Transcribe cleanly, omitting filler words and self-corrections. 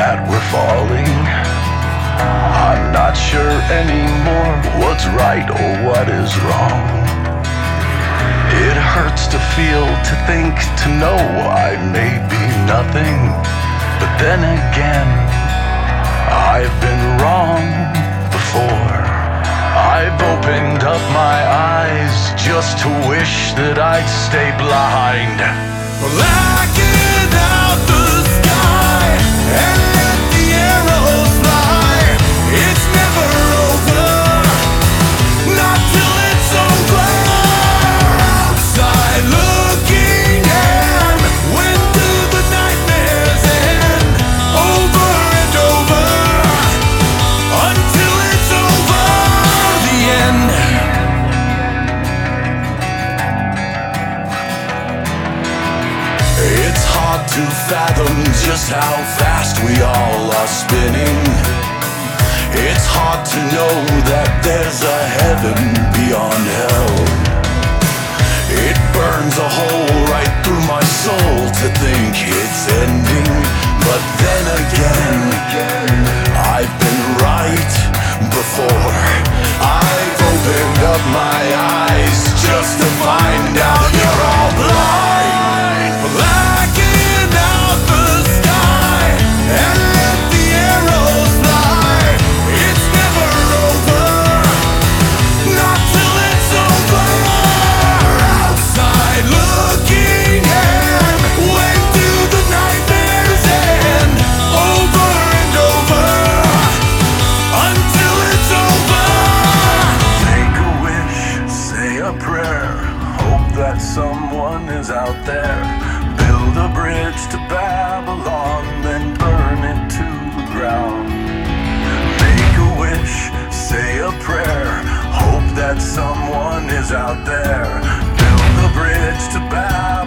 that we're falling. I'm not sure anymore what's right or what is wrong. It hurts to feel, to think, to know I may be nothing. But then again, I've been wrong before. I've opened up my eyes just to wish that I'd stay blind. Blacking out the sky and let the arrows fly. It's never over, not till it's over. Outside looking in, when do the nightmares end? Over and over, until it's over. The end. It's hard to fathom just how fast we all are spinning. It's hard to know that there's a heaven beyond hell. It burns a hole right through my soul to think it's ending. But then again, I've been right before. I've opened up my eyes just to find out you're all blind. Blacking out the sky and let the arrows fly. It's never over, not till it's over. Outside looking in, when do the nightmares end? Over and over, until it's over. Make a wish, say a prayer, hope that someone is out there. Build a bridge to Babylon, then burn it to the ground. Make a wish, say a prayer, hope that someone is out there. Build a bridge to Babylon.